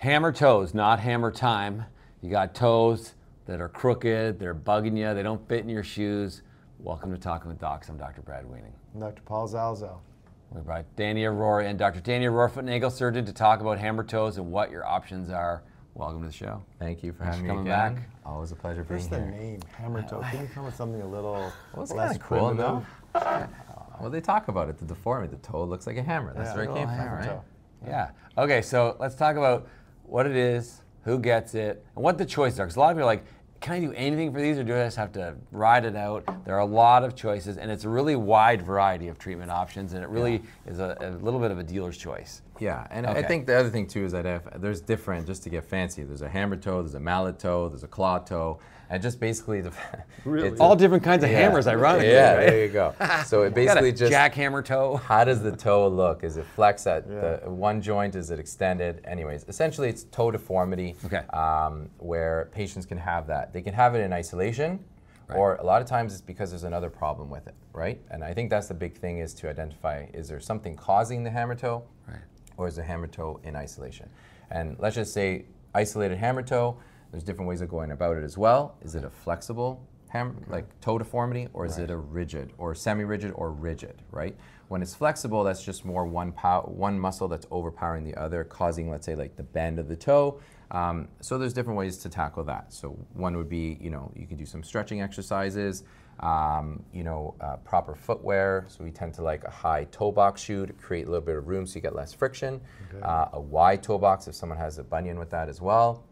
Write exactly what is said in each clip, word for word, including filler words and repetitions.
Hammer toes, not hammer time. You got toes that are crooked, they're bugging you, they don't fit in your shoes. Welcome to Talking with Docs. I'm Doctor Brad Wiening. I'm Doctor Paul Zalzo. We're by Danny Arora and Doctor Danny Arora, foot and ankle surgeon, to talk about hammer toes and what your options are. Welcome to the show. Thank you for Thanks having for me coming again. back. Always a pleasure being What's the here. name? Hammer toe. Can you come with something a little Well, it's less kind of cool, primitive? no? Well, they talk about it, the deformity. The toe looks like a hammer. That's Yeah, where it a came little from, hammer right? toe. Yeah. Okay, so let's talk about what it is, who gets it, and what the choices are. Because a lot of people are like, can I do anything for these, or do I just have to ride it out? There are a lot of choices, and it's a really wide variety of treatment options, and it really yeah. is a, a little bit of a dealer's choice. Yeah, and okay. I think the other thing too is that if there's different, just to get fancy, there's a hammer toe, there's a mallet toe, there's a claw toe, and just basically the Really? it's All a, different kinds of yeah. hammers, ironically. Yeah, right? there you go. So it basically Got a just jackhammer toe. how does the toe look? Is it flexed at Yeah. the one joint? Is it extended? Anyways, essentially it's toe deformity, Okay. um, where patients can have that. They can have it in isolation, Right. or a lot of times it's because there's another problem with it, right? And I think that's the big thing, is to identify, is there something causing the hammer toe? Right. Or is the hammer toe in isolation? And let's just say isolated hammer toe, there's different ways of going about it as well. Is it a flexible hammer, like toe deformity, or is Right. it a rigid, or semi-rigid, or rigid, right? When it's flexible, that's just more one pow one muscle that's overpowering the other, causing, let's say, like the bend of the toe. Um, so there's different ways to tackle that. So one would be, you know, you can do some stretching exercises, um, you know, uh, proper footwear. So we tend to like a high toe box shoe to create a little bit of room so you get less friction. Okay. Uh, a wide toe box if someone has a bunion with that as well.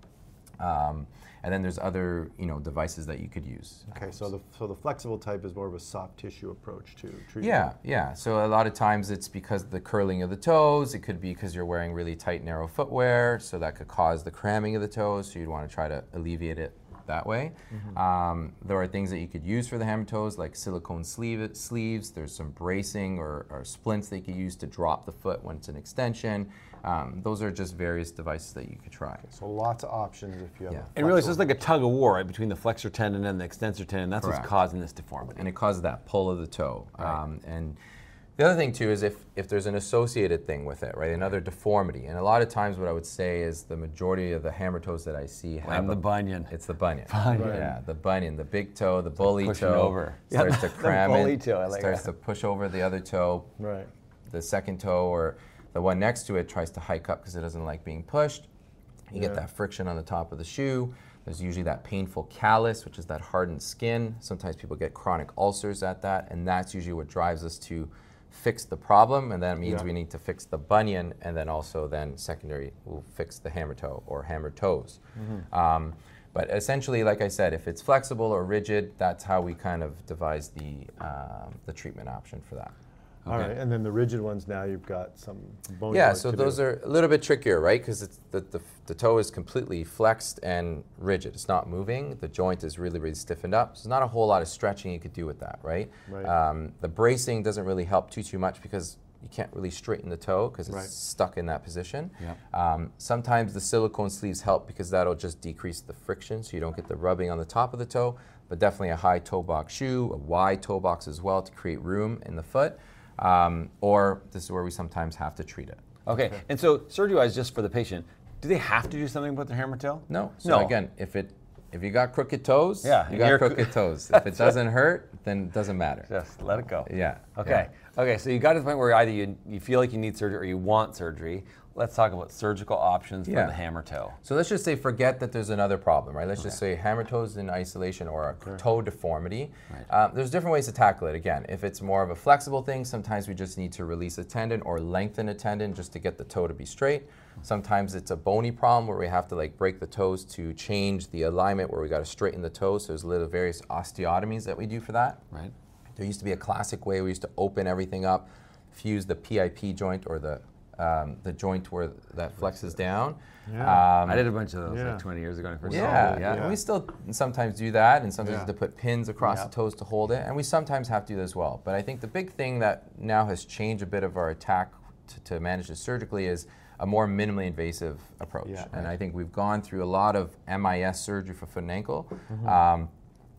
Um, and then there's other, you know, devices that you could use. Okay, Um, so the so the flexible type is more of a soft tissue approach to treatment. Yeah, yeah. So a lot of times it's because of the curling of the toes. It could be because you're wearing really tight, narrow footwear, so that could cause the cramming of the toes. So you'd want to try to alleviate it that way. Mm-hmm. Um, there are things that you could use for the hammer toes, like silicone sleeve sleeves. There's some bracing or, or splints that you could use to drop the foot when it's an extension. Um, those are just various devices that you could try. So lots of options if you have. Yeah. A And really, it's flexible- just like a tug of war, right, between the flexor tendon and the extensor tendon. That's Correct. what's causing this deformity. And it causes that pull of the toe. Right. Um, and the other thing too is if, if there's an associated thing with it, right, another deformity. And a lot of times what I would say is the majority of the hammer toes that I see have Blame a- the bunion. It's the bunion. Bunion. Yeah, the bunion, the big toe, the bully pushing toe over. starts Yeah, to the cram bully it, toe, I like starts that. to push over the other toe. Right. The second toe or the one next to it tries to hike up because it doesn't like being pushed. You Yeah. get that friction on the top of the shoe. There's usually that painful callus, which is that hardened skin. Sometimes people get chronic ulcers at that, and that's usually what drives us to fix the problem, and that means Yeah. we need to fix the bunion, and then also then secondary, we'll fix the hammer toe or hammer toes. Mm-hmm. Um, but essentially, like I said, if it's flexible or rigid, that's how we kind of devise the, um, the treatment option for that. All right, and then the rigid ones, now you've got some bone Yeah, work so to those do. are a little bit trickier, right? Because the, the, the toe is completely flexed and rigid. It's not moving. The joint is really, really stiffened up. So there's not a whole lot of stretching you could do with that, right? Right. Um, the bracing doesn't really help too, too much because you can't really straighten the toe because it's Right. stuck in that position. Yep. Um, sometimes the silicone sleeves help because that'll just decrease the friction so you don't get the rubbing on the top of the toe, but definitely a high toe box shoe, a wide toe box as well to create room in the foot. Um, or this is where we sometimes have to treat it. Okay, and so surgery-wise, just for the patient, do they have to do something with their hammer toe? No. So No. again, if it if you got crooked toes, Yeah, you and got you're- crooked toes. If it doesn't hurt, then it doesn't matter. Just let it go. Yeah. Okay. Okay, so you got to the point where either you, you feel like you need surgery or you want surgery. Let's talk about surgical options for Yeah. the hammer toe. So let's just say forget that there's another problem, right? Let's just say hammer toes in isolation or a toe deformity. Right. Um, there's different ways to tackle it. Again, if it's more of a flexible thing, sometimes we just need to release a tendon or lengthen a tendon just to get the toe to be straight. Sometimes it's a bony problem where we have to like break the toes to change the alignment where we got to straighten the toes. So there's little various osteotomies that we do for that. Right. There used to be a classic way we used to open everything up, fuse the P I P joint or the um, the joint where that flexes down. Yeah. Um, I did a bunch of those yeah. like twenty years ago when I first yeah, saw it. yeah. Yeah. And we still sometimes do that, and sometimes Yeah. have to put pins across Yeah. the toes to hold it, and we sometimes have to do that as well. But I think the big thing that now has changed a bit of our attack to, to manage this surgically is a more minimally invasive approach. Yeah. And I think we've gone through a lot of M I S surgery for foot and ankle. Um,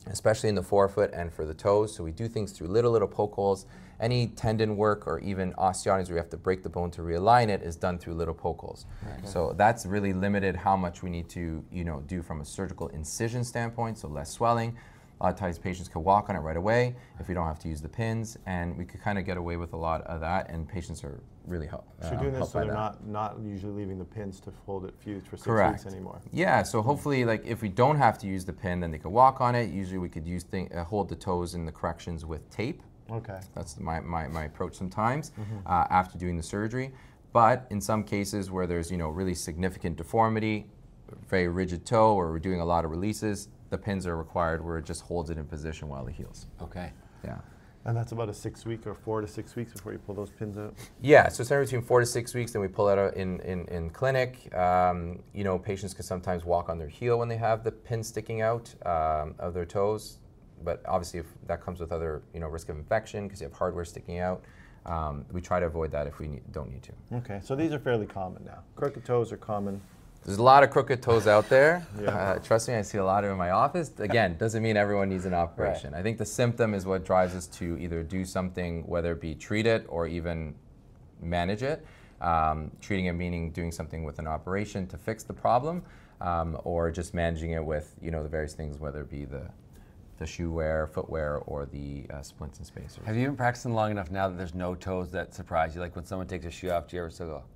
especially in the forefoot and for the toes. So we do things through little, little poke holes. Any tendon work or even osteotomies where we have to break the bone to realign it is done through little poke holes. Right. So that's really limited how much we need to, you know, do from a surgical incision standpoint, so less swelling. A lot of times patients can walk on it right away if we don't have to use the pins, and we could kind of get away with a lot of that, and patients are really help, uh, So you're doing this helped so by they're that. not, not usually leaving the pins to hold it fused for six Correct. weeks anymore. Yeah, so hopefully, like, if we don't have to use the pin, then they could walk on it. Usually we could use thing, uh, hold the toes in the corrections with tape. Okay. That's my, my, my approach sometimes Mm-hmm. uh, after doing the surgery. But in some cases where there's, you know, really significant deformity, very rigid toe, or we're doing a lot of releases, the pins are required where it just holds it in position while it heals. Okay. Yeah. And that's about a six week or four to six weeks before you pull those pins out? Yeah, so somewhere between four to six weeks, then we pull it out in, in, in clinic. Um, you know, patients can sometimes walk on their heel when they have the pin sticking out um, of their toes. But obviously, if that comes with other, you know, risk of infection because you have hardware sticking out. Um, we try to avoid that if we need, don't need to. Okay, so these are fairly common now. Crooked toes are common. There's a lot of crooked toes out there. Yeah. Uh, trust me, I see a lot of them in my office. Again, doesn't mean everyone needs an operation. Right. I think the symptom is what drives us to either do something, whether it be treat it or even manage it. Um, treating it meaning doing something with an operation to fix the problem, um, or just managing it with, you know, the various things, whether it be the the shoe wear, footwear, or the uh, splints and spacers. Have you been practicing long enough now that there's no toes that surprise you? Like when someone takes a shoe off, do you ever still go?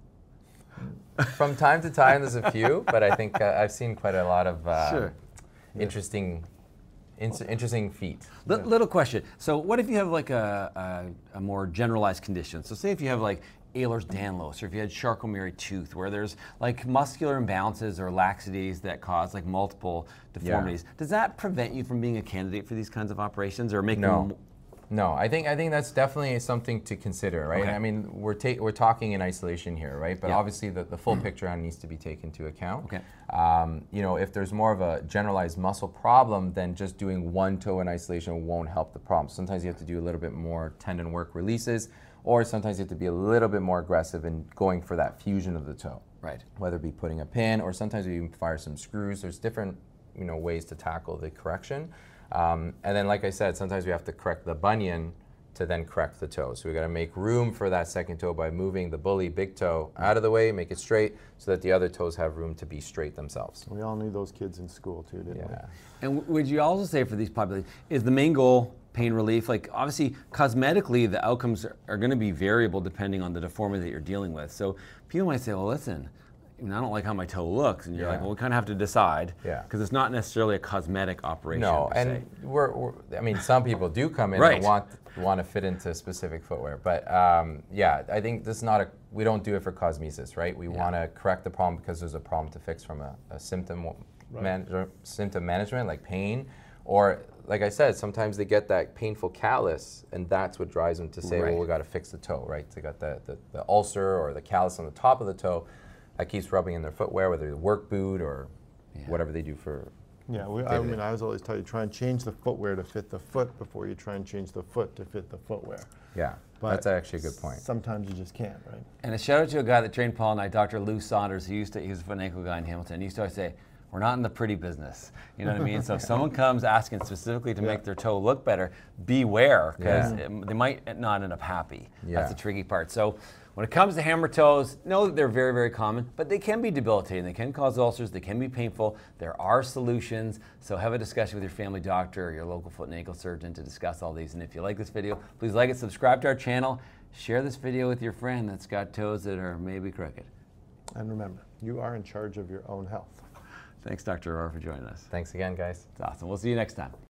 From time to time, there's a few, but I think uh, I've seen quite a lot of uh, Sure. interesting, in- interesting feet. L- Little question. So what if you have like a, a, a more generalized condition? So say if you have like Ehlers-Danlos, or if you had Charcot-Marie tooth, where there's like muscular imbalances or laxities that cause like multiple deformities. Does that prevent you from being a candidate for these kinds of operations, or make No. them? No, I think I think that's definitely something to consider, right? Okay. I mean, we're ta- we're talking in isolation here, right? But Yeah. obviously, the, the full picture needs to be taken into account. Okay. Um, you know, if there's more of a generalized muscle problem, then just doing one toe in isolation won't help the problem. Sometimes you have to do a little bit more tendon work releases, or sometimes you have to be a little bit more aggressive in going for that fusion of the toe. Right. Whether it be putting a pin, or sometimes we even fire some screws. There's different, you know, ways to tackle the correction. Um, and then, like I said, sometimes we have to correct the bunion to then correct the toe. So we got to make room for that second toe by moving the bully big toe out of the way, make it straight, so that the other toes have room to be straight themselves. We all knew those kids in school too, didn't Yeah. And w- would you also say for these populations, is the main goal pain relief? Like obviously, cosmetically, the outcomes are, are going to be variable depending on the deformity that you're dealing with. So people might say, well, listen, I mean, I don't like how my toe looks. And you're Yeah. like, well, we kind of have to decide. Yeah. Because it's not necessarily a cosmetic operation. No, per and se. we're, we're, I mean, some people do come in Right. and want want to fit into specific footwear, but um, yeah, I think this is not a. We don't do it for cosmesis, right? We Yeah. want to correct the problem because there's a problem to fix from a, a symptom Right. man, symptom management, like pain, or like I said, sometimes they get that painful callus, and that's what drives them to say, Right. well, we got to fix the toe, right? They got the, the the ulcer or the callus on the top of the toe that keeps rubbing in their footwear, whether it's a work boot or Yeah. whatever they do for. Yeah, we, I mean, I was always taught you try and change the footwear to fit the foot before you try and change the foot to fit the footwear. Yeah, But that's actually a good point. Sometimes you just can't, right? And a shout out to a guy that trained Paul and I, Doctor Lou Saunders. He used to, he was a foot and ankle guy in Hamilton. He used to always say, we're not in the pretty business. You know what I mean? So if someone comes asking specifically to Yeah. make their toe look better, beware, because Yeah. they might not end up happy. Yeah. That's the tricky part. So when it comes to hammer toes, know that they're very, very common, but they can be debilitating. They can cause ulcers. They can be painful. There are solutions. So have a discussion with your family doctor or your local foot and ankle surgeon to discuss all these. And if you like this video, please like it, subscribe to our channel, share this video with your friend that's got toes that are maybe crooked. And remember, you are in charge of your own health. Thanks, Doctor Aurora, for joining us. Thanks again, guys. It's awesome. We'll see you next time.